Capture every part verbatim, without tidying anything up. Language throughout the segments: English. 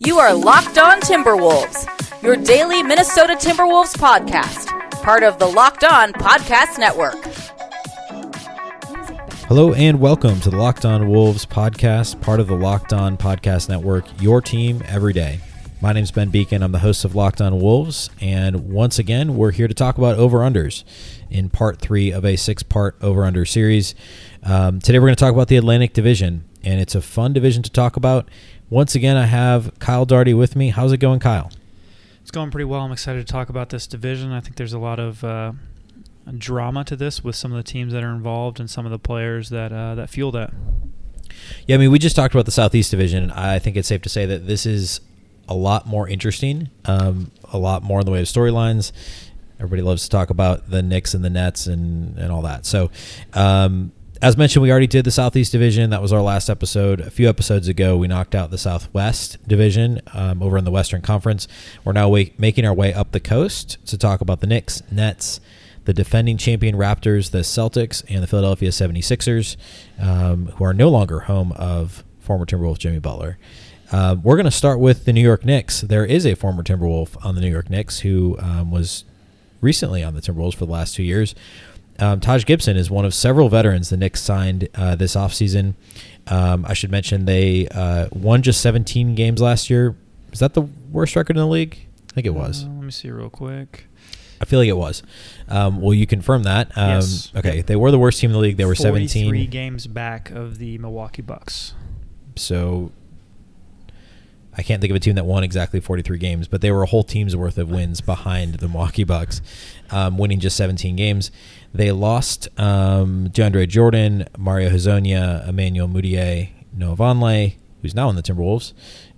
You are Locked On Timberwolves, your daily Minnesota Timberwolves podcast, part of the Locked On Podcast Network. Hello and welcome to the Locked On Wolves podcast, part of the Locked On Podcast Network, your team every day. My name's Ben Beacon. I'm the host of Locked On Wolves, and once again, we're here to talk about over-unders in part three of a six-part over-under series. Um, today, we're going to talk about the Atlantic Division, and it's a fun division to talk about. Once again, I have Kyle Daugherty with me. How's it going, Kyle? It's going pretty well. I'm excited to talk about this division. I think there's a lot of uh, drama to this with some of the teams that are involved and some of the players that uh, that fuel that. Yeah, I mean, we just talked about the Southeast Division. I think it's safe to say that this is a lot more interesting, um, a lot more in the way of storylines. Everybody loves to talk about the Knicks and the Nets and, and all that. So, um, as mentioned, we already did the Southeast Division. That was our last episode. A few episodes ago, we knocked out the Southwest Division um, over in the Western Conference. We're now way, making our way up the coast to talk about the Knicks, Nets, the defending champion Raptors, the Celtics, and the Philadelphia seventy-sixers, um, who are no longer home of former Timberwolf Jimmy Butler. Uh, we're going to start with the New York Knicks. There is a former Timberwolf on the New York Knicks who um, was recently on the Timberwolves for the last two years. Um, Taj Gibson is one of several veterans the Knicks signed uh, this offseason. Um, I should mention they uh, won just seventeen games last year. Is that the worst record in the league? I think it was. Uh, let me see real quick. I feel like it was. Um, will you confirm that? Um, yes. Okay, they were the worst team in the league. They were seventeen. forty-three games back of the Milwaukee Bucks. So I can't think of a team that won exactly forty-three games, but they were a whole team's worth of wins behind the Milwaukee Bucks, um, winning just seventeen games. They lost um, DeAndre Jordan, Mario Hezonja, Emmanuel Mudiay, Noah Vonleh, who's now in the Timberwolves,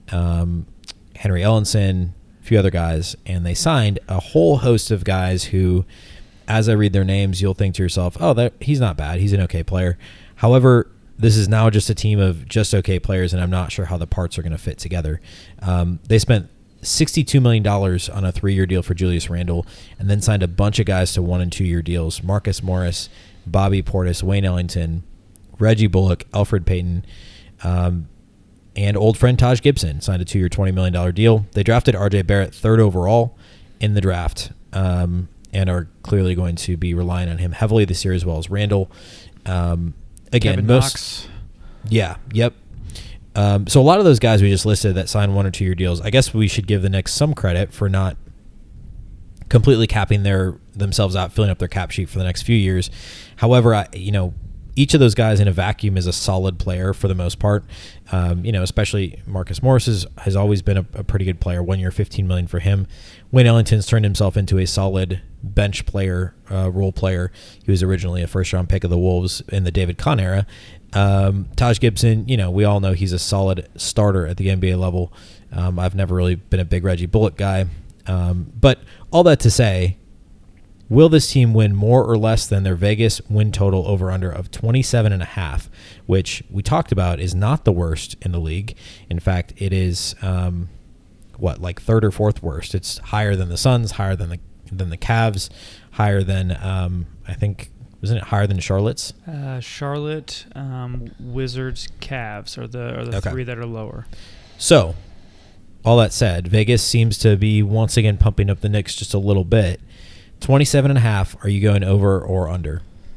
um, Henry Ellenson, a few other guys, and they signed a whole host of guys who, as I read their names, you'll think to yourself, oh, that, he's not bad. He's an okay player. However, this is now just a team of just okay players, and I'm not sure how the parts are going to fit together. Um, they spent sixty-two million dollars on a three-year deal for Julius Randle and then signed a bunch of guys to one- and two-year deals. Marcus Morris, Bobby Portis, Wayne Ellington, Reggie Bullock, Elfrid Payton, um, and old friend Taj Gibson signed a two-year, twenty million dollars deal. They drafted R J Barrett third overall in the draft um, and are clearly going to be relying on him heavily this year as well as Randle. Um, again, Kevin most Knox. Yeah, yep. Um, so a lot of those guys we just listed that signed one or two year deals, I guess we should give the Knicks some credit for not completely capping their themselves out, filling up their cap sheet for the next few years. However, I, you know, each of those guys in a vacuum is a solid player for the most part. Um, you know, especially Marcus Morris is, has always been a, a pretty good player. One year, fifteen million dollars for him. Wayne Ellington's turned himself into a solid bench player, uh, role player. He was originally a first round pick of the Wolves in the David Kahn era. Um, Taj Gibson, you know, we all know he's a solid starter at the N B A level. Um, I've never really been a big Reggie Bullock guy. Um, but all that to say, will this team win more or less than their Vegas win total over under of twenty-seven and a half, which we talked about is not the worst in the league. In fact, it is, um, what, like third or fourth worst. It's higher than the Suns, higher than the, than the Cavs, higher than, um, I think, Isn't it higher than Charlotte's? Uh, Charlotte, um, Wizards, Cavs are the are the Okay. three that are lower. So, all that said, Vegas seems to be once again pumping up the Knicks just a little bit. twenty-seven and a half, are you going over or under?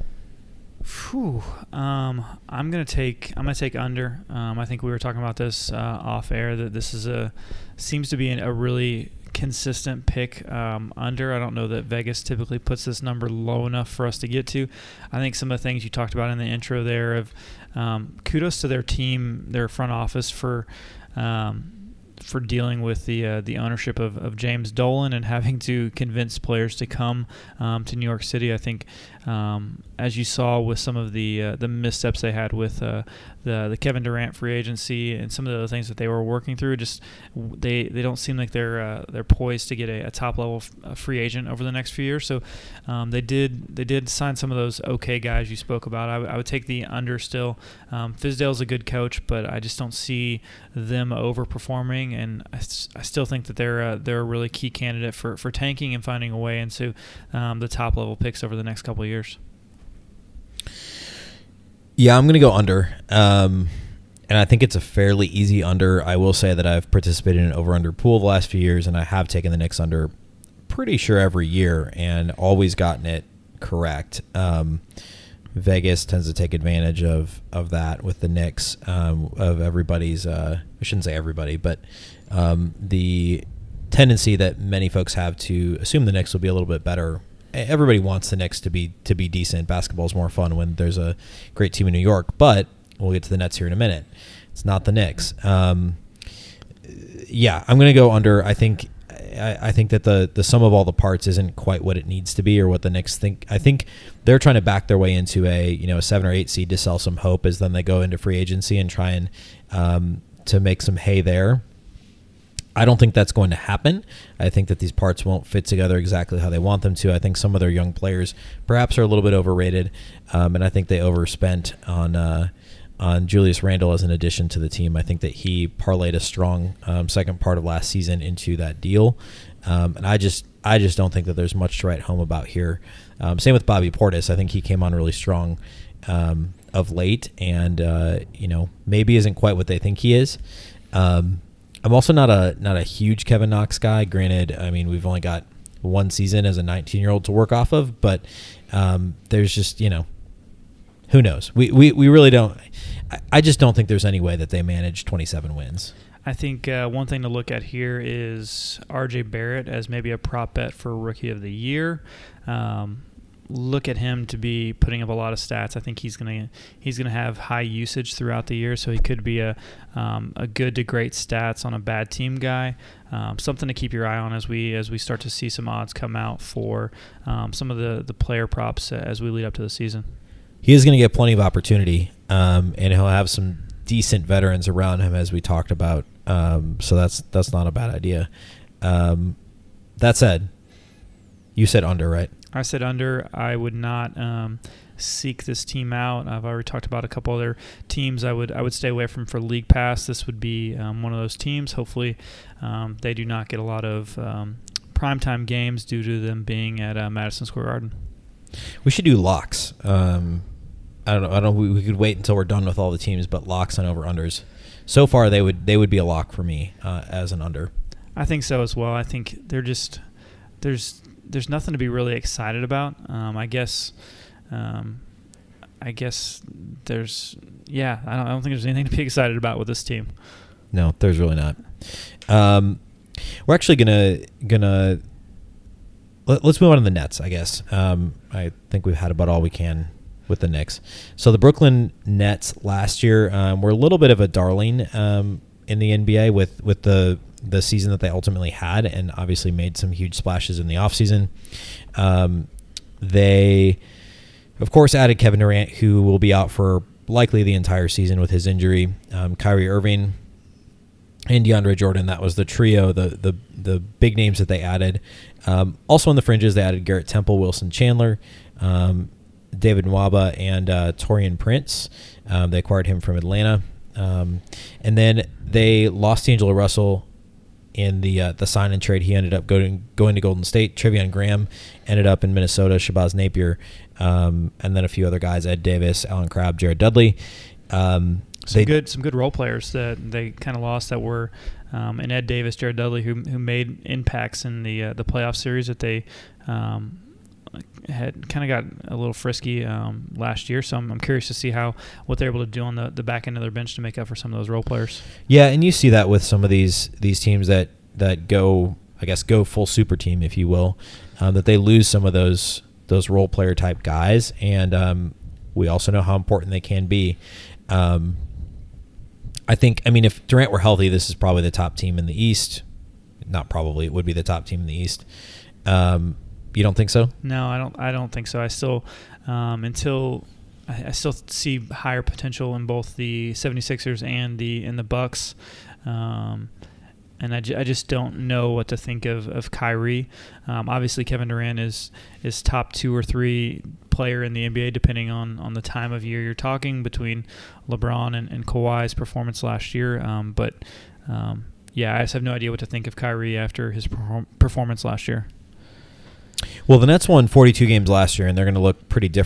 Whew. Um, I'm gonna take. I'm gonna take under. Um, I think we were talking about this uh, off air that this is a seems to be an, a really consistent pick um, under. I don't know that Vegas typically puts this number low enough for us to get to. I think some of the things you talked about in the intro there of um, kudos to their team, their front office for. Um, for dealing with the uh, the ownership of, of James Dolan and having to convince players to come um, to New York City. I think, um, as you saw with some of the uh, the missteps they had with uh, the the Kevin Durant free agency and some of the other things that they were working through, just they, they don't seem like they're uh, they're poised to get a, a top level f- a free agent over the next few years. So um, they did they did sign some of those okay guys you spoke about. I, w- I would take the under still. Um, Fizdale's a good coach, but I just don't see them overperforming. And I, I still think that they're a, they're a really key candidate for, for tanking and finding a way into um, the top level picks over the next couple of years. Yeah, I'm going to go under. Um, and I think it's a fairly easy under. I will say that I've participated in an over-under pool the last few years, and I have taken the Knicks under pretty sure every year and always gotten it correct. Um, Vegas tends to take advantage of, of that with the Knicks, um, of everybody's, uh, I shouldn't say everybody, but um, the tendency that many folks have to assume the Knicks will be a little bit better. Everybody wants the Knicks to be to be decent. Basketball is more fun when there's a great team in New York, but we'll get to the Nets here in a minute. It's not the Knicks. Um, yeah, I'm going to go under. I think I, I think that the, the sum of all the parts isn't quite what it needs to be or what the Knicks think. I think they're trying to back their way into a you know a seven or eight seed to sell some hope as then they go into free agency and try and um, to make some hay there. I don't think that's going to happen. I think that these parts won't fit together exactly how they want them to. I think some of their young players perhaps are a little bit overrated, um, and I think they overspent on uh, on Julius Randle as an addition to the team. I think that he parlayed a strong um, second part of last season into that deal, um, and I just I just don't think that there's much to write home about here. Um, same with Bobby Portis. I think he came on really strong um, of late, and uh, you know maybe isn't quite what they think he is. Um, I'm also not a not a huge Kevin Knox guy. Granted, I mean we've only got one season as a nineteen-year-old to work off of, but um, there's just you know, who knows? We we, we really don't. I, I just don't think there's any way that they manage twenty-seven wins. I think uh, one thing to look at here is R J Barrett as maybe a prop bet for Rookie of the Year. Um, look at him to be putting up a lot of stats. I think he's gonna he's gonna have high usage throughout the year, so he could be a um, a good to great stats on a bad team guy. Um, something to keep your eye on as we as we start to see some odds come out for um, some of the the player props as we lead up to the season. He is going to get plenty of opportunity, um, and he'll have some decent veterans around him as we talked about. Um, so that's that's not a bad idea. Um, that said, you said under, right? I said under. I would not um, seek this team out. I've already talked about a couple other teams I would I would stay away from for League Pass. This would be um, one of those teams. Hopefully, um, they do not get a lot of um, primetime games due to them being at uh, Madison Square Garden. We should do locks. Um, I don't know. I don't. We, we could wait until we're done with all the teams, but locks and over unders. So far, they would they would be a lock for me uh, as an under. I think so as well. I think they're just there's. There's nothing to be really excited about. Um, I guess, um, I guess there's, yeah. I don't, I don't think there's anything to be excited about with this team. No, there's really not. Um, we're actually gonna gonna let, let's move on to the Nets. I guess. Um, I think we've had about all we can with the Knicks. So the Brooklyn Nets last year um, were a little bit of a darling um, in the N B A with with the. the season that they ultimately had, and obviously made some huge splashes in the offseason. Um, they, of course, added Kevin Durant, who will be out for likely the entire season with his injury. Um, Kyrie Irving and DeAndre Jordan, that was the trio, the the the big names that they added. Um, also on the fringes, they added Garrett Temple, Wilson Chandler, um, David Nwaba, and uh, Taurean Prince. Um, they acquired him from Atlanta. Um, and then they lost D'Angelo Russell in the uh, the sign and trade. He ended up going going to Golden State. Trevion Graham ended up in Minnesota. Shabazz Napier, um, and then a few other guys: Ed Davis, Alan Crabb, Jared Dudley. Um, some they, good some good role players that they kind of lost that were um, and Ed Davis, Jared Dudley, who who made impacts in the uh, the playoff series that they um, had kind of got a little frisky um, last year. So I'm, I'm curious to see how what they're able to do on the, the back end of their bench to make up for some of those role players. Yeah, and you see that with some of these these teams that, that go, I guess, go full super team, if you will, um, that they lose some of those those role player type guys, and um, we also know how important they can be. Um, I think, I mean, if Durant were healthy, this is probably the top team in the East. Not probably, it would be the top team in the East. Um, You don't think so? No, I don't. I don't think so. I still, um, until I, I still see higher potential in both the seventy-sixers and the in the Bucks, um, and I, j- I just don't know what to think of of Kyrie. Um, obviously, Kevin Durant is is top two or three player in the N B A, depending on, on the time of year you're talking, between LeBron and, and Kawhi's performance last year. Um, but um, yeah, I just have no idea what to think of Kyrie after his perform- performance last year. Well, the Nets won forty-two games last year, and they're going to look pretty different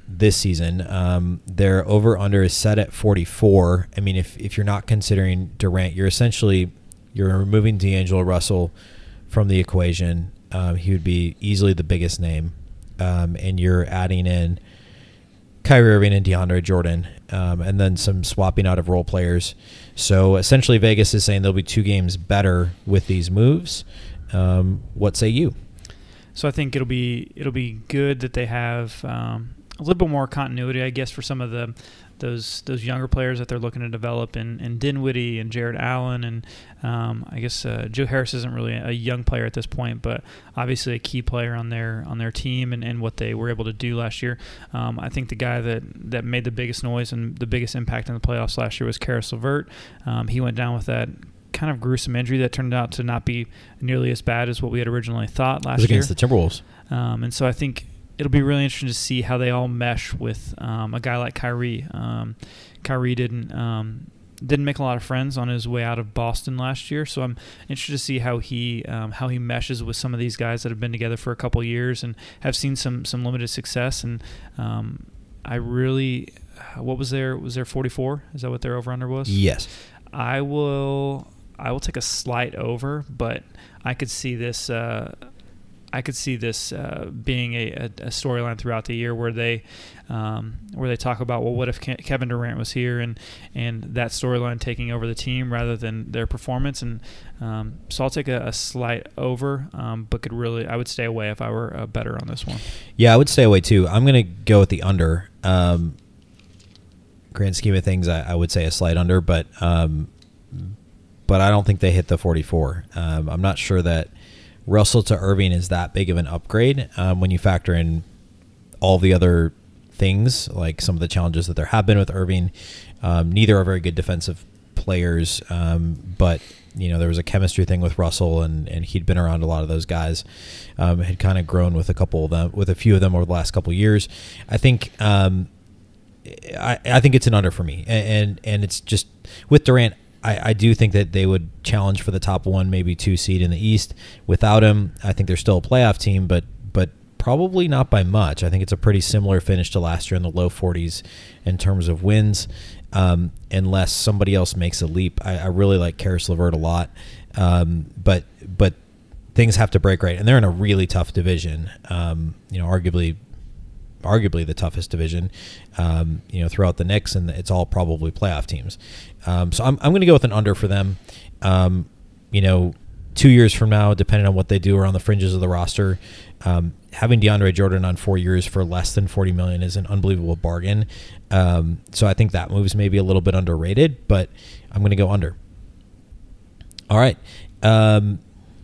this season. Um, their over-under is set at forty-four. I mean, if, if you're not considering Durant, you're essentially you're removing D'Angelo Russell from the equation. Um, he would be easily the biggest name. Um, and you're adding in Kyrie Irving and DeAndre Jordan, um, and then some swapping out of role players. So essentially Vegas is saying there'll be two games better with these moves. Um, what say you? So I think it'll be it'll be good that they have um, a little bit more continuity, I guess, for some of the those those younger players that they're looking to develop, in, in Dinwiddie and Jared Allen, and um, I guess uh, Joe Harris isn't really a young player at this point, but obviously a key player on their on their team and, and what they were able to do last year. Um, I think the guy that, that made the biggest noise and the biggest impact in the playoffs last year was Karis LeVert. Um, he went down with that kind of gruesome injury that turned out to not be nearly as bad as what we had originally thought last year. It was year. against the Timberwolves. Um, and so I think it'll be really interesting to see how they all mesh with um, a guy like Kyrie. Um, Kyrie didn't um, didn't make a lot of friends on his way out of Boston last year, so I'm interested to see how he um, how he meshes with some of these guys that have been together for a couple years and have seen some some limited success. And um, I really, what was their was there forty-four? Is that what their over under was? Yes. I will I will take a slight over, but I could see this. Uh, I could see this uh, being a, a, a storyline throughout the year where they um, where they talk about, well, what if Ke- Kevin Durant was here, and and that storyline taking over the team rather than their performance. And um, so I'll take a, a slight over, um, but could really I would stay away if I were a better on this one. Yeah, I would stay away too. I'm going to go with the under. Um, grand scheme of things, I, I would say a slight under, but um, but I don't think they hit the forty-four. Um, I'm not sure that Russell to Irving is that big of an upgrade um, when you factor in all the other things, like some of the challenges that there have been with Irving. Um, neither are very good defensive players, um, but you know there was a chemistry thing with Russell, and, and he'd been around a lot of those guys. Um, had kind of grown with a couple of them, with a few of them over the last couple of years. I think um, I, I think it's an under for me, and and, and it's just with Durant. I, I do think that they would challenge for the top one, maybe two seed in the East. Without him, I think they're still a playoff team, but but probably not by much. I think it's a pretty similar finish to last year in the low forties in terms of wins, um, unless somebody else makes a leap. I, I really like Karis LeVert a lot, um, but but things have to break right, and they're in a really tough division. Um, you know, arguably. arguably the toughest division, um, you know, throughout the Knicks, and it's all probably playoff teams. Um, so I'm I'm going to go with an under for them. Um, you know, two years from now, depending on what they do around the fringes of the roster, um, having DeAndre Jordan on four years for less than forty million dollars is an unbelievable bargain. Um, so I think that move's maybe a little bit underrated, but I'm going to go under. All right. Um,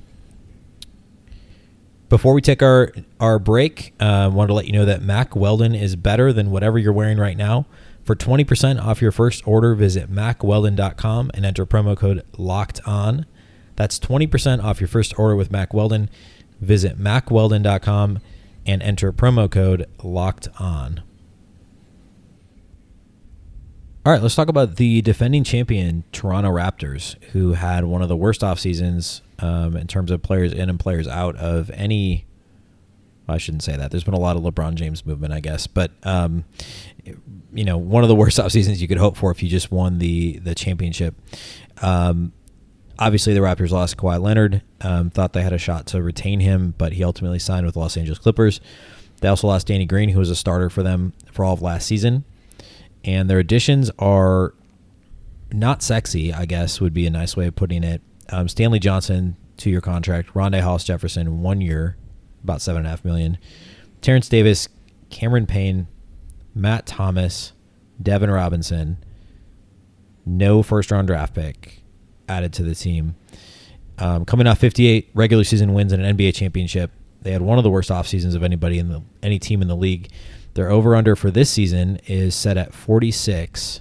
Before we take our, our break, I uh, wanted to let you know that Mack Weldon is better than whatever you're wearing right now. For twenty percent off your first order, visit mack weldon dot com and enter promo code LOCKEDON. That's twenty percent off your first order with Mack Weldon. Visit mack weldon dot com and enter promo code LOCKEDON. All right, let's talk about the defending champion Toronto Raptors, who had one of the worst off seasons um, in terms of players in and players out of any. Well, I shouldn't say that. There's been a lot of LeBron James movement, I guess, but um, you know, one of the worst off seasons you could hope for if you just won the the championship. Um, obviously, the Raptors lost Kawhi Leonard. Um, thought they had a shot to retain him, but he ultimately signed with the Los Angeles Clippers. They also lost Danny Green, who was a starter for them for all of last season. And their additions are not sexy, I guess, would be a nice way of putting it. Um, Stanley Johnson, two-year contract. Rondae Hollis-Jefferson, one year, about seven and a half million. Terrence Davis, Cameron Payne, Matt Thomas, Devin Robinson. No first-round draft pick added to the team. Um, coming off fifty-eight regular season wins and an N B A championship, they had one of the worst off seasons of anybody in the any team in the league. Their over-under for this season is set at forty-six.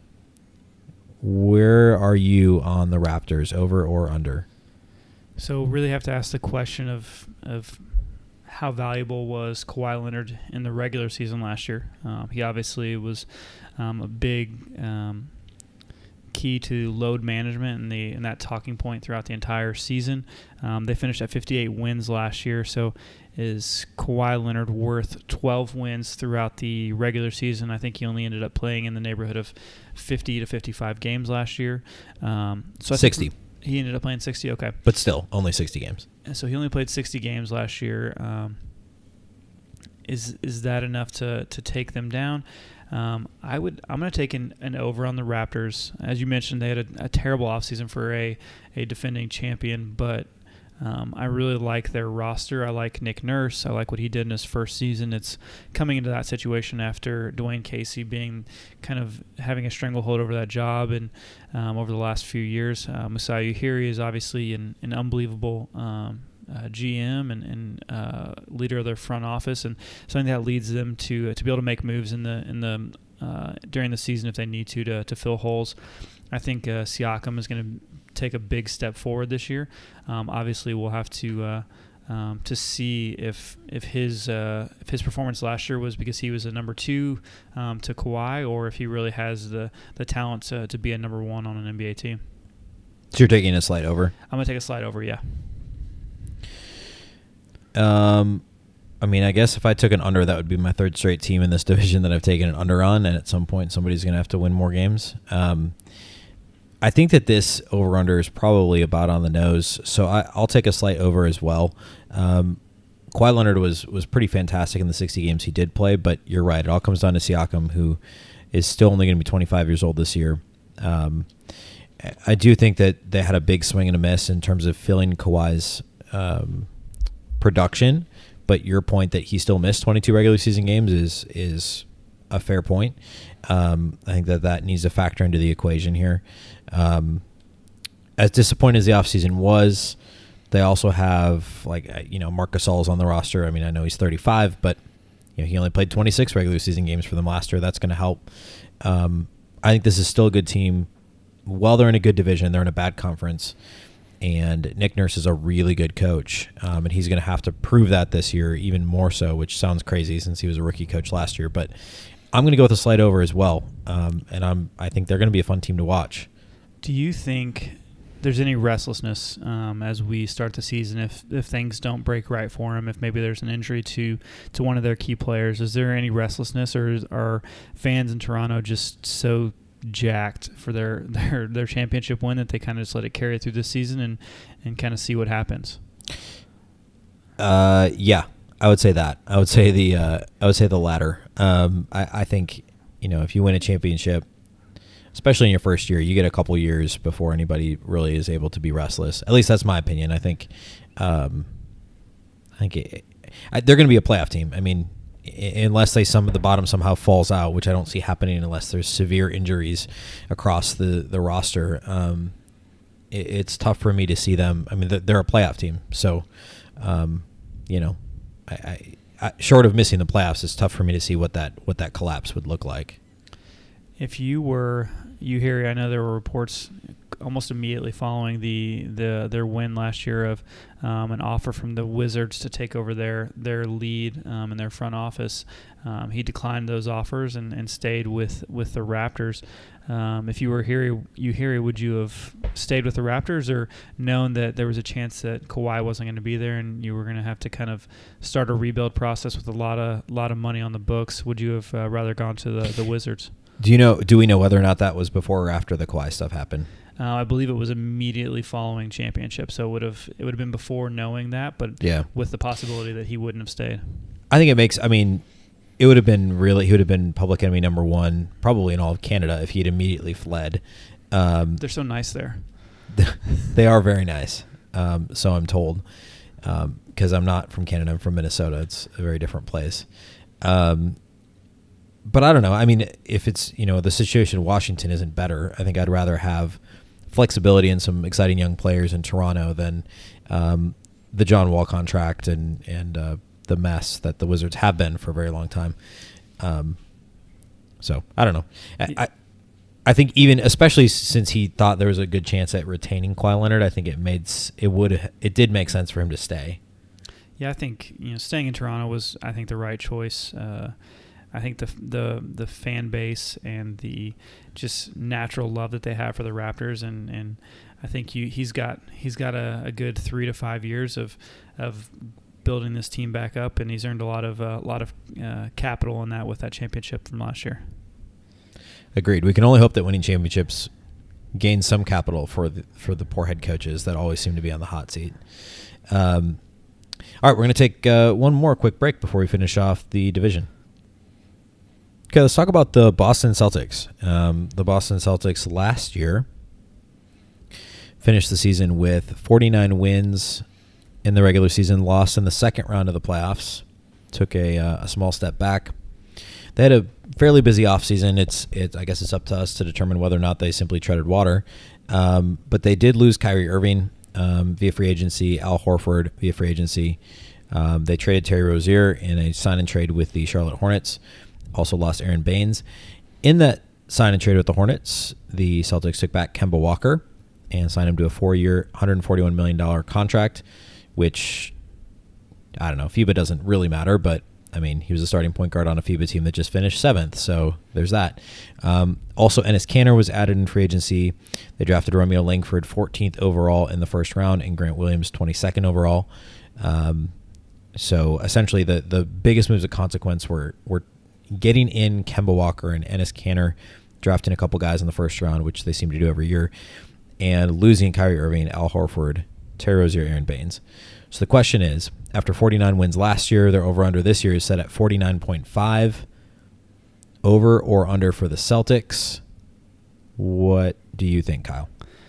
Where are you on the Raptors, over or under? So really have to ask the question of of how valuable was Kawhi Leonard in the regular season last year. Um, he obviously was um, a big um, key to load management and the and that talking point throughout the entire season. Um, they finished at fifty-eight wins last year, so is Kawhi Leonard worth twelve wins throughout the regular season? I think he only ended up playing in the neighborhood of fifty to fifty-five games last year. Um, so I sixty. Think he ended up playing sixty, okay. But still, only sixty games. And so he only played sixty games last year. Um, is is that enough to, to take them down? Um, I would. I'm going to take an, an over on the Raptors. As you mentioned, they had a, a terrible offseason for a, a defending champion, but um, I really like their roster. I like Nick Nurse. I like what he did in his first season. It's coming into that situation after Dwayne Casey being kind of having a stranglehold over that job, and um, over the last few years, uh, Masai Ujiri is obviously an, an unbelievable um, Uh, G M and, and uh, leader of their front office, and something that leads them to uh, to be able to make moves in the in the uh, during the season if they need to to, to fill holes. I think uh, Siakam is going to take a big step forward this year. Um, obviously, we'll have to uh, um, to see if if his uh, if his performance last year was because he was a number two um, to Kawhi, or if he really has the the talent to, to be a number one on an N B A team. So you're taking a slide over? I'm going to take a slide over, yeah. Um, I mean, I guess if I took an under, that would be my third straight team in this division that I've taken an under on, and at some point somebody's going to have to win more games. Um, I think that this over-under is probably about on the nose, so I, I'll take a slight over as well. Um, Kawhi Leonard was, was pretty fantastic in the sixty games he did play, but you're right. It all comes down to Siakam, who is still only going to be twenty-five years old this year. Um, I do think that they had a big swing and a miss in terms of filling Kawhi's um, production, but your point that he still missed twenty-two regular season games is is a fair point. Um, I think that that needs to factor into the equation here. Um, as disappointing as the offseason was, they also have, like, you know, Marc Gasol's on the roster. I mean, I know he's thirty-five, but you know, he only played twenty-six regular season games for them last year. That's going to help. Um, I think this is still a good team. While they're in a good division, they're in a bad conference. And Nick Nurse is a really good coach, um, and he's going to have to prove that this year even more so, which sounds crazy since he was a rookie coach last year. But I'm going to go with a slight over as well, um, and I'm I think they're going to be a fun team to watch. Do you think there's any restlessness um, as we start the season if if things don't break right for them, if maybe there's an injury to, to one of their key players? Is there any restlessness, or is, are fans in Toronto just so jacked for their, their, their championship win that they kind of just let it carry through this season and, and kind of see what happens? Uh, yeah, I would say that. I would say the uh, I would say the latter. Um, I, I think, you know, if you win a championship, especially in your first year, you get a couple years before anybody really is able to be restless. At least that's my opinion. I think, um, I think it, I, they're going to be a playoff team. I mean, unless they some of the bottom somehow falls out, which I don't see happening unless there's severe injuries across the the roster. Um, it, it's tough for me to see them. I mean, they're a playoff team, so um, you know, I, I, I, short of missing the playoffs, it's tough for me to see what that what that collapse would look like. If you were Ujiri, I know there were reports almost immediately following the, the their win last year of um, an offer from the Wizards to take over their their lead um, in their front office. Um, he declined those offers and, and stayed with, with the Raptors. Um, if you were Ujiri, Ujiri, would you have stayed with the Raptors or known that there was a chance that Kawhi wasn't going to be there and you were going to have to kind of start a rebuild process with a lot of lot of money on the books? Would you have uh, rather gone to the, the Wizards? Do you know? Do we know whether or not that was before or after the Kawhi stuff happened? Uh, I believe it was immediately following championship, so it would have it would have been before knowing that, but yeah, with the possibility that he wouldn't have stayed. I think it makes. I mean, it would have been really. He would have been public enemy number one, probably in all of Canada, if he had immediately fled. Um, They're so nice there. They are very nice. Um, so I'm told, because um, I'm not from Canada. I'm from Minnesota. It's a very different place. Um, But I don't know. I mean, if it's, you know, the situation in Washington isn't better, I think I'd rather have flexibility and some exciting young players in Toronto than um, the John Wall contract and, and uh, the mess that the Wizards have been for a very long time. Um, so, I don't know. I, I I think even, especially since he thought there was a good chance at retaining Kawhi Leonard, I think it made, it would, it did make sense for him to stay. Yeah, I think, you know, staying in Toronto was, I think, the right choice. Uh I think the the the fan base and the just natural love that they have for the Raptors, and, and I think you, he's got he's got a, a good three to five years of of building this team back up, and he's earned a lot of a uh, lot of uh, capital in that with that championship from last year. Agreed. We can only hope that winning championships gains some capital for the, for the poor head coaches that always seem to be on the hot seat. Um, all right, we're going to take uh, one more quick break before we finish off the division. Okay, let's talk about the Boston Celtics. Um, the Boston Celtics last year finished the season with forty-nine wins in the regular season, lost in the second round of the playoffs, took a, uh, a small step back. They had a fairly busy offseason. It's, it's, I guess it's up to us to determine whether or not they simply treaded water. Um, but they did lose Kyrie Irving um, via free agency, Al Horford via free agency. Um, they traded Terry Rozier in a sign and trade with the Charlotte Hornets. Also lost Aaron Baines. In that sign and trade with the Hornets, the Celtics took back Kemba Walker and signed him to a four-year, one hundred forty-one million dollars contract, which, I don't know, FIBA doesn't really matter, but I mean, he was a starting point guard on a FIBA team that just finished seventh, so there's that. Um, also, Enes Kanter was added in free agency. They drafted Romeo Langford fourteenth overall in the first round and Grant Williams twenty-second overall. Um, so essentially, the the biggest moves of consequence were were getting in Kemba Walker and Enes Kanter, drafting a couple guys in the first round, which they seem to do every year, and losing Kyrie Irving, Al Horford, Terry Rozier, Aaron Baines. So the question is, after forty-nine wins last year, their over-under this year is set at forty-nine point five. Over or under for the Celtics? What do you think, Kyle?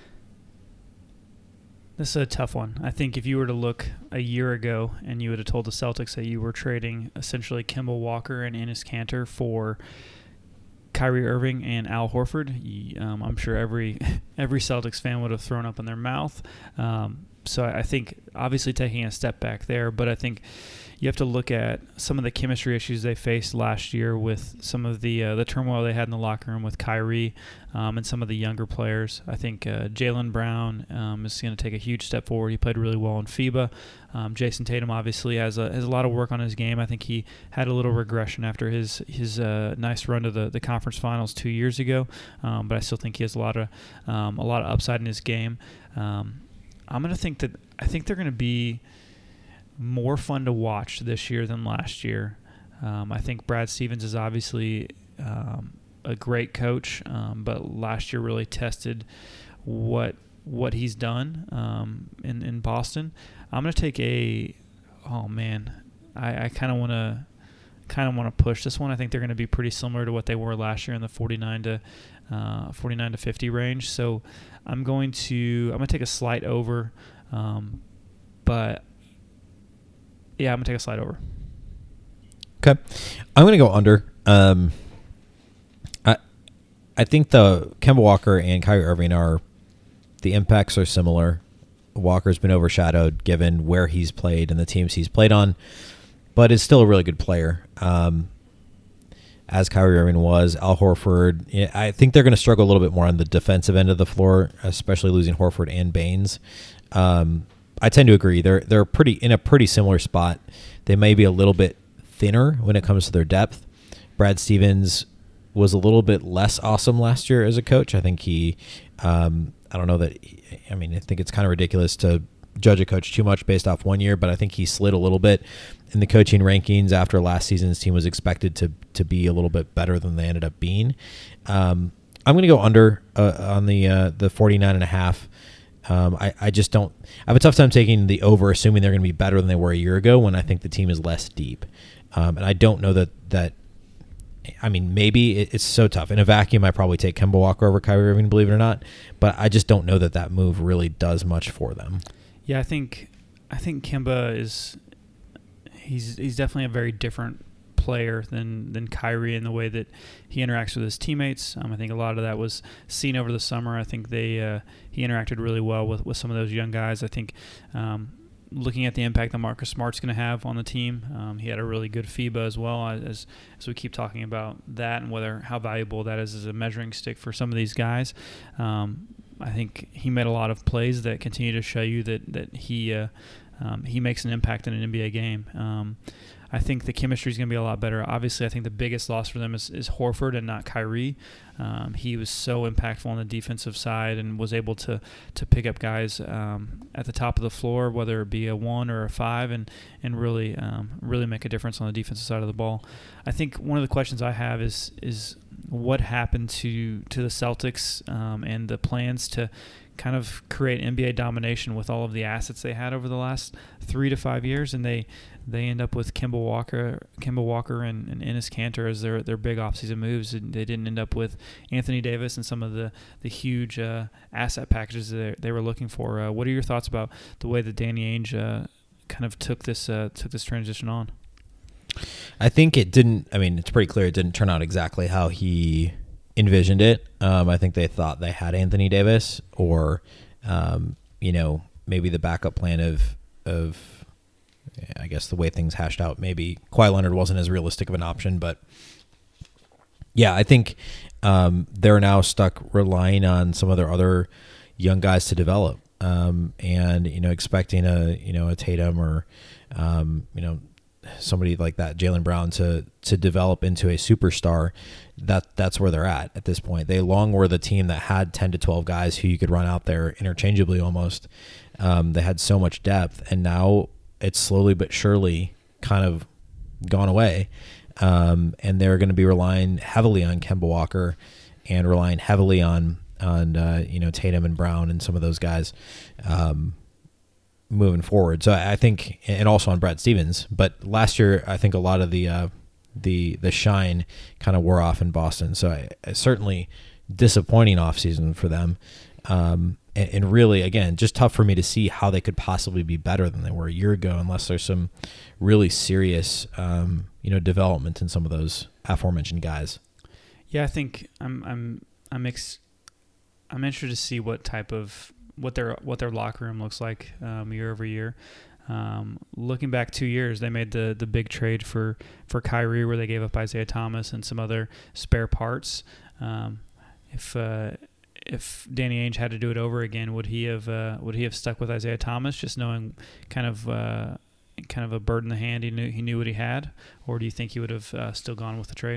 This is a tough one. I think if you were to look a year ago and you would have told the Celtics that you were trading essentially Kemba Walker and Enes Kanter for Kyrie Irving and Al Horford, um, I'm sure every every Celtics fan would have thrown up in their mouth. Um, so I think obviously taking a step back there, but I think you have to look at some of the chemistry issues they faced last year with some of the uh, the turmoil they had in the locker room with Kyrie um, and some of the younger players. I think uh, Jaylen Brown um, is going to take a huge step forward. He played really well in FIBA. Um, Jason Tatum obviously has a has a lot of work on his game. I think he had a little regression after his his uh, nice run to the, the conference finals two years ago, um, but I still think he has a lot of um, a lot of upside in his game. Um, I'm going to think that I think they're going to be more fun to watch this year than last year. Um, I think Brad Stevens is obviously um, a great coach, um, but last year really tested what what he's done um, in in Boston. I'm going to take a oh man, I, I kind of want to kind of want to push this one. I think they're going to be pretty similar to what they were last year in the forty-nine to fifty range. So I'm going to I'm going to take a slight over, um, but. Yeah, I'm going to take a slide over. Okay. I'm going to go under. Um, I I think the Kemba Walker and Kyrie Irving are, the impacts are similar. Walker's been overshadowed given where he's played and the teams he's played on, but is still a really good player. Um, as Kyrie Irving was, Al Horford, I think they're going to struggle a little bit more on the defensive end of the floor, especially losing Horford and Baines. Um I tend to agree. They're they're pretty in a pretty similar spot. They may be a little bit thinner when it comes to their depth. Brad Stevens was a little bit less awesome last year as a coach. I think he, um, I don't know that. He, I mean, I think it's kind of ridiculous to judge a coach too much based off one year, but I think he slid a little bit in the coaching rankings after last season's team was expected to to be a little bit better than they ended up being. Um, I'm going to go under uh, on the uh, the forty-nine and a half. Um, I, I just don't – I have a tough time taking the over, assuming they're going to be better than they were a year ago when I think the team is less deep. Um, and I don't know that that – I mean, maybe it, it's so tough. In a vacuum, I probably take Kemba Walker over Kyrie Irving, believe it or not. But I just don't know that that move really does much for them. Yeah, I think I think Kemba is – he's he's definitely a very different player than than Kyrie in the way that he interacts with his teammates. Um, I think a lot of that was seen over the summer. I think they uh, he interacted really well with, with some of those young guys. I think um, looking at the impact that Marcus Smart's going to have on the team, um, he had a really good FIBA as well. As as we keep talking about that and whether how valuable that is as a measuring stick for some of these guys. Um, I think he made a lot of plays that continue to show you that that he. Uh, um, he makes an impact in an N B A game. Um, I think the chemistry is going to be a lot better. Obviously, I think the biggest loss for them is, is Horford and not Kyrie. Um, he was so impactful on the defensive side and was able to to pick up guys um, at the top of the floor, whether it be a one or a five, and and really um, really make a difference on the defensive side of the ball. I think one of the questions I have is is what happened to to the Celtics um, and the plans to kind of create N B A domination with all of the assets they had over the last three to five years, and they they end up with Kemba Walker, Kemba Walker, and, and Enes Kanter as their their big offseason moves, and they didn't end up with Anthony Davis and some of the the huge uh, asset packages that they were looking for. Uh, what are your thoughts about the way that Danny Ainge uh, kind of took this uh, took this transition on? I think it didn't. I mean, it's pretty clear it didn't turn out exactly how he envisioned it. Um, I think they thought they had Anthony Davis, or um, you know, maybe the backup plan of of I guess the way things hashed out, maybe Kawhi Leonard wasn't as realistic of an option. But yeah, I think um, they're now stuck relying on some of their other young guys to develop, um, and you know, expecting a you know a Tatum or um, you know. somebody like that, Jaylen Brown, to to develop into a superstar. That that's where they're at at this point. They long were the team that had ten to twelve guys who you could run out there interchangeably almost. Um, they had so much depth, and now it's slowly but surely kind of gone away. Um, and they're going to be relying heavily on Kemba Walker and relying heavily on on uh, you know Tatum and Brown and some of those guys. Um, moving forward. So I think, and also on Brad Stevens, but last year, I think a lot of the, uh, the, the shine kind of wore off in Boston. So I, I certainly disappointing offseason for them. Um, and, and really, again, just tough for me to see how they could possibly be better than they were a year ago, unless there's some really serious, um, you know, development in some of those aforementioned guys. Yeah, I think I'm, I'm, I'm, ex- I'm interested to see what type of, what their what their locker room looks like um, year over year. Um, looking back two years, they made the the big trade for, for Kyrie, where they gave up Isaiah Thomas and some other spare parts. Um, if uh, if Danny Ainge had to do it over again, would he have uh, would he have stuck with Isaiah Thomas, just knowing kind of uh, kind of a bird in the hand? He knew he knew what he had, or do you think he would have uh, still gone with the trade?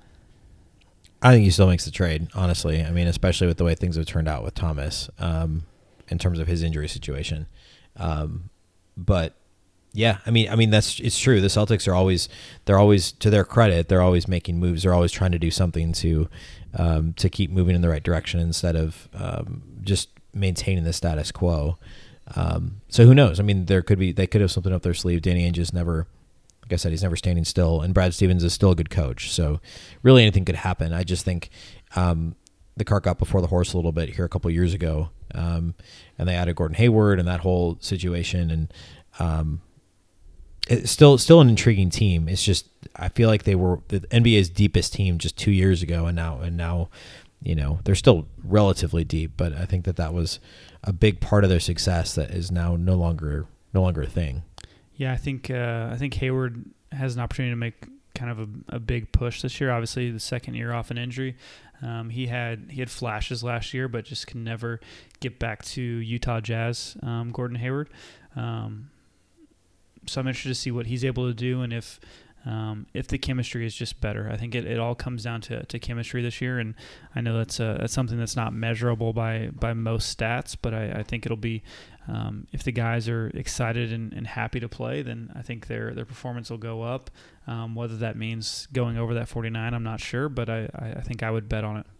I think he still makes the trade, honestly. I mean, especially with the way things have turned out with Thomas. Um, in terms of his injury situation. Um, but yeah, I mean, I mean, that's, it's true. The Celtics are always, they're always, to their credit, they're always making moves. They're always trying to do something to, um, to keep moving in the right direction instead of, um, just maintaining the status quo. Um, so who knows? I mean, there could be, they could have something up their sleeve. Danny Ainge is never, like I said, he's never standing still, and Brad Stevens is still a good coach. So really anything could happen. I just think, um, the cart got before the horse a little bit here a couple of years ago. Um, and they added Gordon Hayward and that whole situation. And um, it's still still an intriguing team. It's just, I feel like they were the N B A's deepest team just two years ago. And now, and now, you know, they're still relatively deep, but I think that that was a big part of their success that is now no longer, no longer a thing. Yeah, I think, uh, I think Hayward has an opportunity to make kind of a, a big push this year. Obviously, the second year off an injury. Um, he had he had flashes last year, but just can never get back to Utah Jazz. Um, Gordon Hayward. Um, so I'm interested to see what he's able to do, and if um, if the chemistry is just better. I think it, it all comes down to, to chemistry this year, and I know that's uh, that's something that's not measurable by by most stats, but I, I think it'll be. Um, if the guys are excited and, and happy to play, then I think their their performance will go up. Um, whether that means going over that forty-nine, I'm not sure, but I, I think I would bet on it.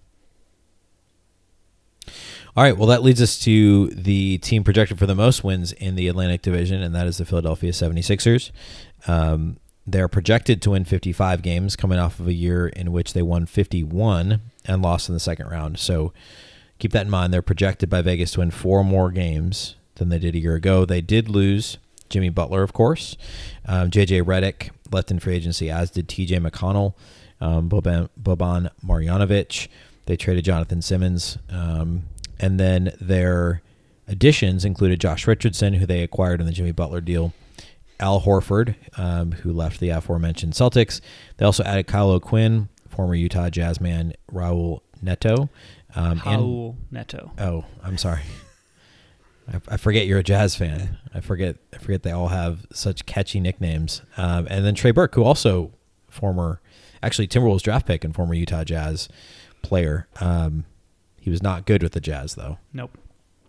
All right, well, that leads us to the team projected for the most wins in the Atlantic Division, and that is the Philadelphia seventy-sixers. Um, they're projected to win fifty-five games, coming off of a year in which they won fifty-one and lost in the second round. So keep that in mind. They're projected by Vegas to win four more games than they did a year ago. They did lose Jimmy Butler, of course. Um, J J Redick left in free agency, as did T J McConnell, um, Boban, Boban Marjanovic. They traded Jonathan Simmons. Um, and then their additions included Josh Richardson, who they acquired in the Jimmy Butler deal, Al Horford, um, who left the aforementioned Celtics. They also added Kyle O'Quinn, former Utah Jazz man Raul Neto. Um, Raul Neto. Oh, I'm sorry. I, I forget you're a Jazz fan. I forget. I forget they all have such catchy nicknames. Um, and then Trey Burke, who also former, actually Timberwolves draft pick and former Utah Jazz player. Um, he was not good with the Jazz though. Nope.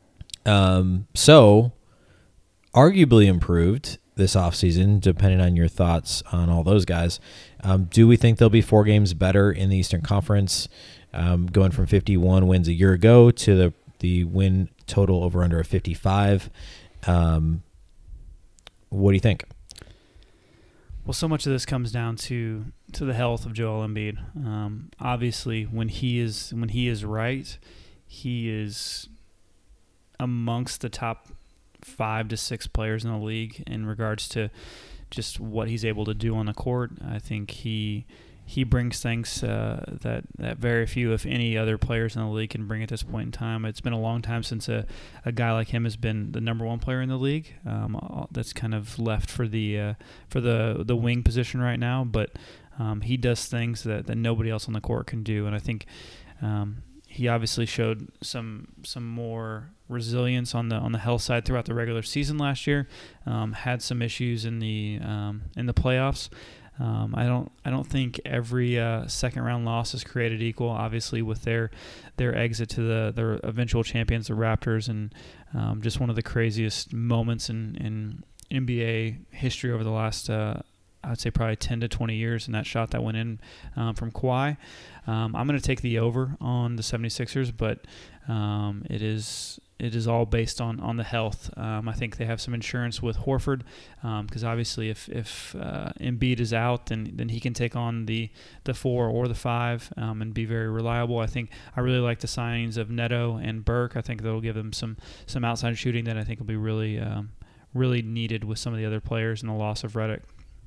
Um, so arguably improved this offseason, depending on your thoughts on all those guys. Um, do we think they'll be four games better in the Eastern Conference, um, going from fifty-one wins a year ago to the, the win total over under a fifty-five? Um, what do you think? Well, so much of this comes down to to the health of Joel Embiid. Um, obviously, when he is when he is right, he is amongst the top five to six players in the league in regards to just what he's able to do on the court. I think he he brings things uh, that that very few, if any, other players in the league can bring at this point in time. It's been a long time since a, a guy like him has been the number one player in the league. Um, that's kind of left for the uh, for the the wing position right now, but um, he does things that, that nobody else on the court can do, and I think um, he obviously showed some some more resilience on the on the health side throughout the regular season last year. Um, had some issues in the um, in the playoffs. Um, I don't I don't think every uh, second round loss is created equal. Obviously, with their their exit to the their eventual champions, the Raptors, and um, just one of the craziest moments in, in N B A history over the last uh, I'd say probably ten to twenty years, and that shot that went in um, from Kawhi. Um, I'm going to take the over on the seventy-sixers, but um, it is it is all based on, on the health. Um, I think they have some insurance with Horford because um, obviously if if uh, Embiid is out, then then he can take on the, the four or the five um, and be very reliable. I think I really like the signings of Neto and Burke. I think that'll give them some some outside shooting that I think will be really um, really needed with some of the other players and the loss of Redick.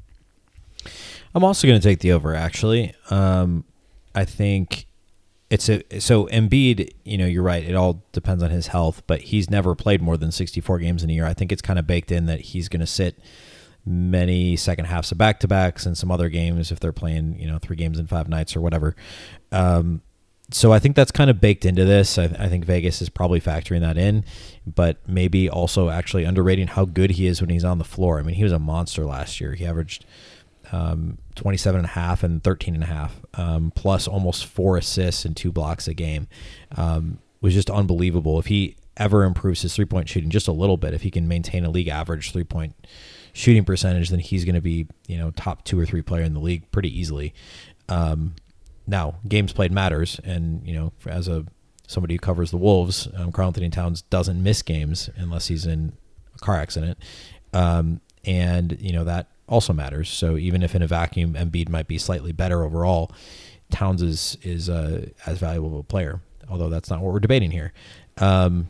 I'm also going to take the over, actually. Um, I think it's a so Embiid, you know, you're right. It all depends on his health, but he's never played more than sixty-four games in a year. I think it's kind of baked in that he's going to sit many second halves of back-to-backs and some other games if they're playing, you know, three games in five nights or whatever. Um, so I think that's kind of baked into this. I, I think Vegas is probably factoring that in, but maybe also actually underrating how good he is when he's on the floor. I mean, he was a monster last year. He averaged Um, twenty-seven and a half and thirteen and a half, um, plus almost four assists and two blocks a game. Um, was just unbelievable. If he ever improves his three-point shooting just a little bit, if he can maintain a league average three-point shooting percentage, then he's going to be, you know, top two or three player in the league pretty easily. Um, now, games played matters, and you know, as a somebody who covers the Wolves, um, Karl-Anthony Towns doesn't miss games unless he's in a car accident, um, and you know that also matters. So even if in a vacuum Embiid might be slightly better overall, Towns is is uh, as valuable of a player, although that's not what we're debating here. Um,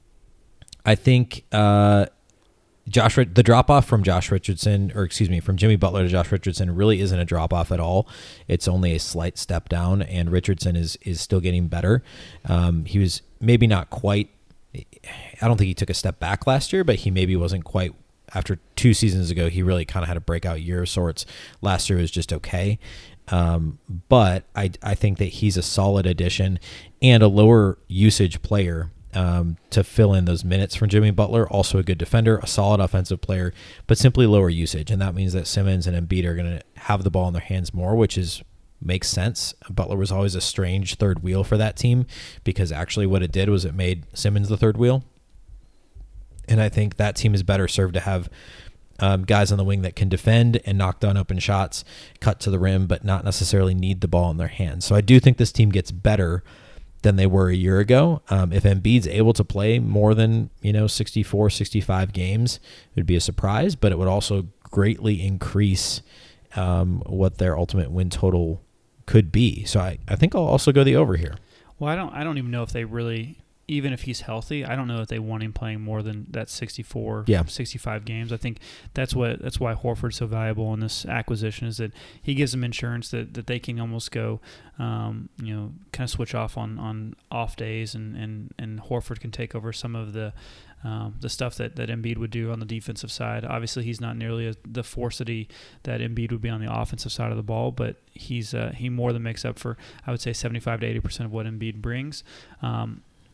I think uh, Josh the drop off from Josh Richardson, or excuse me, from Jimmy Butler to Josh Richardson really isn't a drop off at all. It's only a slight step down, and Richardson is is still getting better. Um, he was maybe not quite. I don't think he took a step back last year, but he maybe wasn't quite. After two seasons ago, he really kind of had a breakout year of sorts. Last year was just okay. Um, but I, I think that he's a solid addition and a lower usage player um, to fill in those minutes from Jimmy Butler. Also a good defender, a solid offensive player, but simply lower usage. And that means that Simmons and Embiid are going to have the ball in their hands more, which is makes sense. Butler was always a strange third wheel for that team because actually what it did was it made Simmons the third wheel. And I think that team is better served to have um, guys on the wing that can defend and knock down open shots, cut to the rim, but not necessarily need the ball in their hands. So I do think this team gets better than they were a year ago. Um, if Embiid's able to play more than, you know, sixty-four, sixty-five games, it would be a surprise, but it would also greatly increase um, what their ultimate win total could be. So I, I think I'll also go the over here. Well, I don't I don't even know if they really... Even if he's healthy, I don't know that they want him playing more than that sixty-four, yeah. sixty-five games. I think that's what that's why Horford's so valuable in this acquisition is that he gives them insurance that, that they can almost go, um, you know, kind of switch off on, on off days, and, and, and Horford can take over some of the um, the stuff that, that Embiid would do on the defensive side. Obviously, he's not nearly as, the force that he that Embiid would be on the offensive side of the ball, but he's uh, he more than makes up for, I would say, seventy-five to eighty percent of what Embiid brings. Um,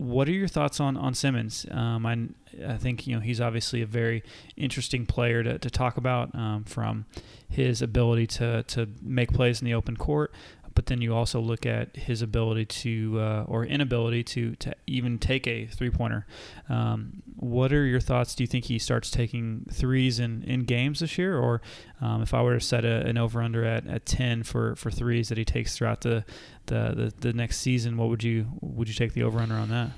what are your thoughts on, on Simmons? Um, I, I think, you know, he's obviously a very interesting player to, to talk about, um, from his ability to, to make plays in the open court, but then you also look at his ability to, uh, or inability to, to even take a three-pointer. Um, what are your thoughts? Do you think he starts taking threes in, in games this year? Or um, if I were to set a, an over-under at, at ten for, for threes that he takes throughout the, the, the, the next season, what would you would you take the over-under on that?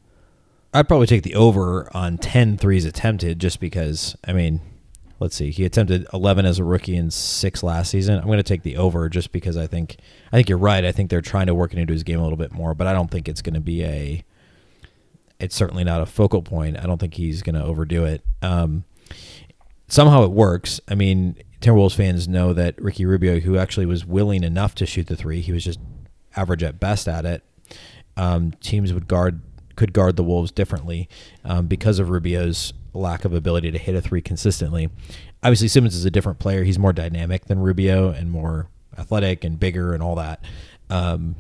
I'd probably take the over on ten threes attempted, just because, I mean, let's see, he attempted eleven as a rookie and six last season. I'm going to take the over just because I think I think you're right. I think they're trying to work it into his game a little bit more, but I don't think it's going to be a it's certainly not a focal point. I don't think he's going to overdo it. Um, somehow it works. I mean, Timberwolves fans know that Ricky Rubio, who actually was willing enough to shoot the three, he was just average at best at it. Um, teams would guard could guard the Wolves differently um, because of Rubio's lack of ability to hit a three consistently. Obviously, Simmons is a different player. He's more dynamic than Rubio and more athletic and bigger and all that. Um,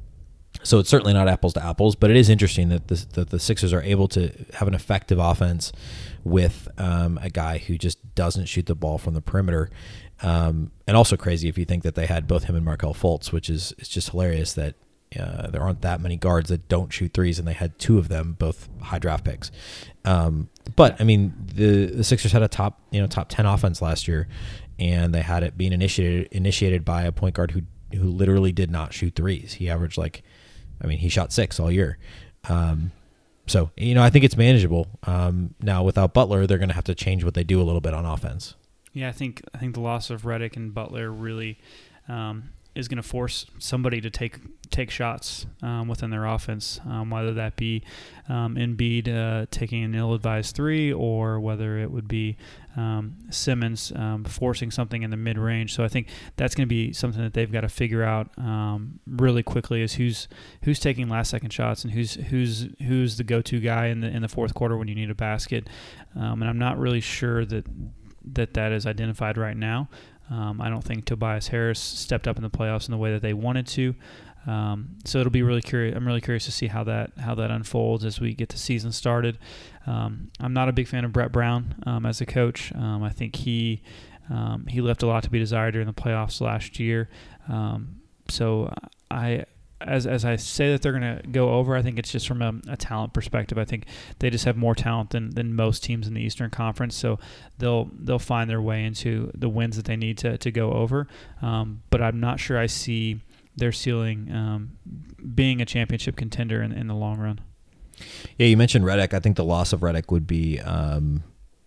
so it's certainly not apples to apples, but it is interesting that the, that the Sixers are able to have an effective offense with um, a guy who just doesn't shoot the ball from the perimeter. Um, and also crazy if you think that they had both him and Markelle Fultz, which is it's just hilarious that Uh, there aren't that many guards that don't shoot threes, and they had two of them, both high draft picks. Um, but I mean, the the Sixers had a top you know top ten offense last year, and they had it being initiated initiated by a point guard who who literally did not shoot threes. He averaged like, I mean, he shot six all year. Um, so you know, I think it's manageable. Um, now without Butler, they're going to have to change what they do a little bit on offense. Yeah, I think I think the loss of Redick and Butler really. Um, is going to force somebody to take take shots um, within their offense, um, whether that be um, Embiid uh, taking an ill-advised three, or whether it would be um, Simmons um, forcing something in the mid-range. So I think that's going to be something that they've got to figure out um, really quickly, is who's who's taking last-second shots and who's who's who's the go-to guy in the in the fourth quarter when you need a basket. Um, and I'm not really sure that that that is identified right now. Um, I don't think Tobias Harris stepped up in the playoffs in the way that they wanted to. Um, so it'll be really curious. I'm really curious to see how that how that unfolds as we get the season started. Um, I'm not a big fan of Brett Brown um, as a coach. Um, I think he um, he left a lot to be desired during the playoffs last year. Um, so I. As as I say that they're going to go over, I think it's just from a, a talent perspective. I think they just have more talent than, than most teams in the Eastern Conference, so they'll they'll find their way into the wins that they need to to go over. Um, but I'm not sure I see their ceiling um, being a championship contender in, in the long run. Yeah, you mentioned Redick. I think the loss of Redick would be, um,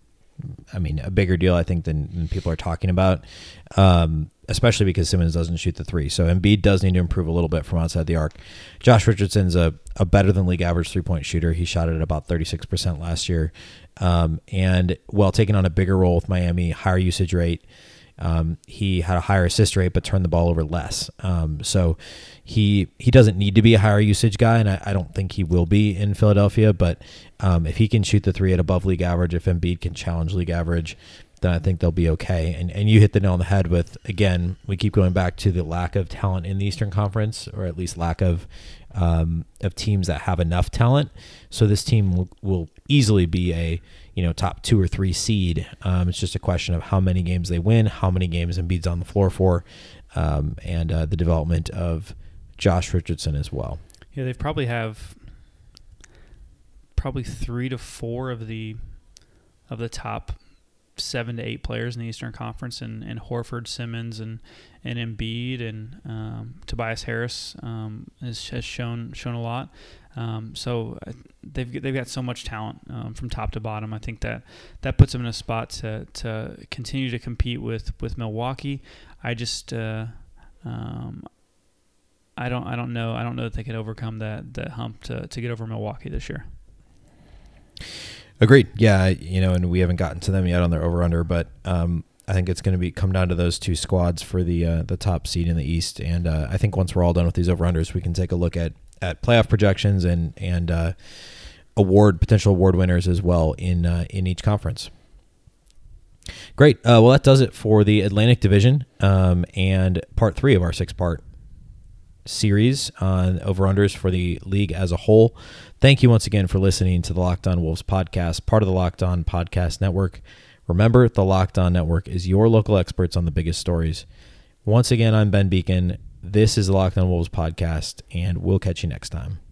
I mean, a bigger deal, I think, than, than people are talking about. Um, especially because Simmons doesn't shoot the three. So Embiid does need to improve a little bit from outside the arc. Josh Richardson's a, a better than league average three-point shooter. He shot it at about thirty-six percent last year. Um, and while taking on a bigger role with Miami, higher usage rate, um, he had a higher assist rate but turned the ball over less. Um, so he he doesn't need to be a higher usage guy, and I, I don't think he will be in Philadelphia. But um, if he can shoot the three at above league average, if Embiid can challenge league average, then I think they'll be okay. And and you hit the nail on the head with, again, we keep going back to the lack of talent in the Eastern Conference, or at least lack of um, of teams that have enough talent. So this team will, will easily be a you know top two or three seed. Um, it's just a question of how many games they win, how many games Embiid's on the floor for, um, and uh, the development of Josh Richardson as well. Yeah, they probably have probably three to four of the of the top seven to eight players in the Eastern Conference, and, and Horford, Simmons, and and Embiid, and um, Tobias Harris um, has, has shown shown a lot. Um, so they've they've got so much talent um, from top to bottom. I think that that puts them in a spot to to continue to compete with, with Milwaukee. I just uh, um, I don't I don't know I don't know that they could overcome that that hump to to get over Milwaukee this year. Agreed. Yeah, you know, and we haven't gotten to them yet on their over/under, but um, I think it's going to be come down to those two squads for the uh, the top seed in the East. And uh, I think once we're all done with these over/unders, we can take a look at, at playoff projections and and uh, award potential award winners as well in uh, in each conference. Great. Uh, well, that does it for the Atlantic Division um, and part three of our six part series on over-unders for the league as a whole. Thank you once again for listening to the Locked On Wolves podcast, part of the Locked On Podcast Network. Remember, the Locked On Network is your local experts on the biggest stories. Once again, I'm Ben Beacon. This is the Locked On Wolves podcast, and we'll catch you next time.